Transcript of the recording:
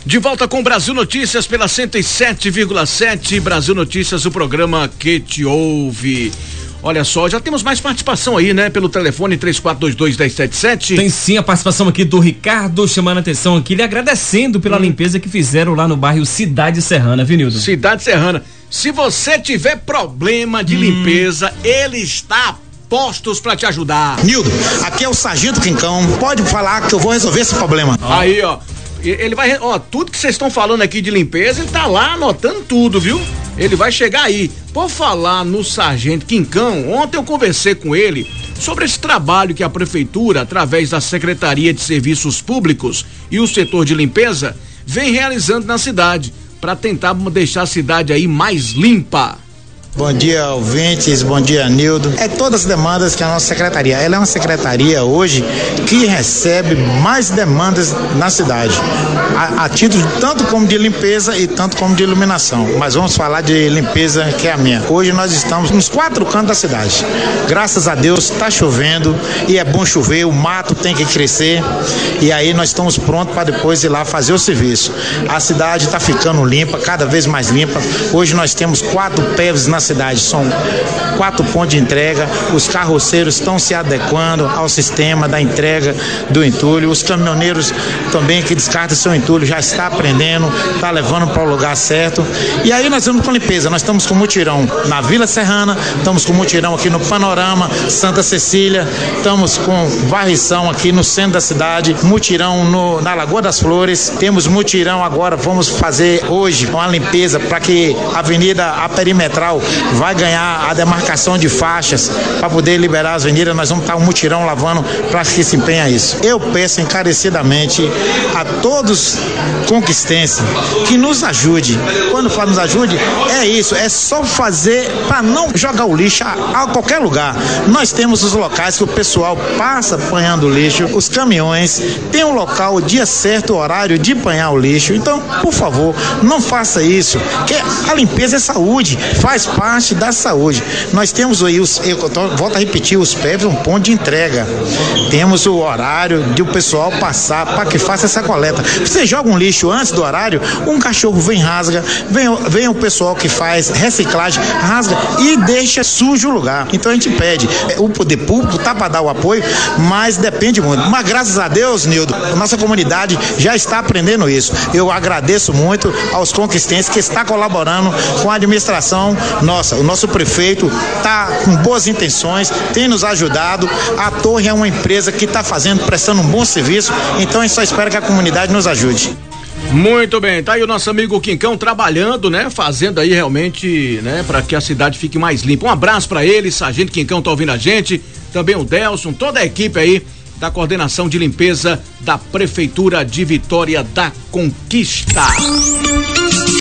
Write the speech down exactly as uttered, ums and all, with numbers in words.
De volta com Brasil Notícias pela cento e sete vírgula sete, Brasil Notícias, o programa que te ouve. Olha só, já temos mais participação aí, né? Pelo telefone três quatro dois dois, um zero sete sete. Tem sim a participação aqui do Ricardo, chamando a atenção aqui, lhe agradecendo pela hum. limpeza que fizeram lá no bairro Cidade Serrana, viu, Nildo? Cidade Serrana. Se você tiver problema de hum. limpeza, ele está postos pra te ajudar. Nildo, aqui é o Sargento Quincão, pode falar que eu vou resolver esse problema. Ah. Aí, ó. Ele vai, ó, tudo que vocês estão falando aqui de limpeza, ele tá lá anotando tudo, viu? Ele vai chegar aí. Por falar no Sargento Quincão, ontem eu conversei com ele sobre esse trabalho que a prefeitura, através da Secretaria de Serviços Públicos e o setor de limpeza, vem realizando na cidade, para tentar deixar a cidade aí mais limpa. Bom dia, ouvintes, bom dia, Nildo. É todas as demandas que a nossa secretaria, ela é uma secretaria hoje que recebe mais demandas na cidade, a, a título tanto como de limpeza e tanto como de iluminação, mas vamos falar de limpeza, que é a minha. Hoje nós estamos nos quatro cantos da cidade, graças a Deus está chovendo e é bom chover, o mato tem que crescer e aí nós estamos prontos para depois ir lá fazer o serviço. A cidade está ficando limpa, cada vez mais limpa. Hoje nós temos quatro P E Vs na cidade, são quatro pontos de entrega, os carroceiros estão se adequando ao sistema da entrega do entulho, os caminhoneiros também que descartam seu entulho já está aprendendo, está levando para o lugar certo, e aí nós vamos com limpeza, nós estamos com mutirão na Vila Serrana, estamos com mutirão aqui no Panorama, Santa Cecília, estamos com varrição aqui no centro da cidade, mutirão no, na Lagoa das Flores, temos mutirão agora, vamos fazer hoje uma limpeza para que a avenida a perimetral vai ganhar a demarcação de faixas para poder liberar as avenidas, nós vamos estar um mutirão lavando para que se empenha isso. Eu peço encarecidamente a todos conquistenses que nos ajude. Quando falo nos ajude, é isso, é só fazer para não jogar o lixo a, a qualquer lugar. Nós temos os locais que o pessoal passa apanhando o lixo, os caminhões, tem um local, o dia certo, o horário de apanhar o lixo. Então, por favor, não faça isso, que a limpeza é saúde, faz parte da saúde. Nós temos aí, os, eu tô, volto a repetir, os P E Vs, um ponto de entrega. Temos o horário de o pessoal passar para que faça essa coleta. Você joga um lixo antes do horário, um cachorro vem rasga, vem, vem o pessoal que faz reciclagem, rasga e deixa sujo o lugar. Então a gente pede, o poder público tá para dar o apoio, mas depende muito. Mas graças a Deus, Nildo, a nossa comunidade já está aprendendo isso. Eu agradeço muito aos conquistenses que está colaborando com a administração. Nossa, o nosso prefeito está com boas intenções, tem nos ajudado. A Torre é uma empresa que está fazendo, prestando um bom serviço, então a gente só espera que a comunidade nos ajude. Muito bem, tá aí o nosso amigo Quincão trabalhando, né? Fazendo aí realmente, né? Para que a cidade fique mais limpa. Um abraço para ele, Sargento Quincão tá ouvindo a gente, também o Delson, toda a equipe aí da coordenação de limpeza da Prefeitura de Vitória da Conquista.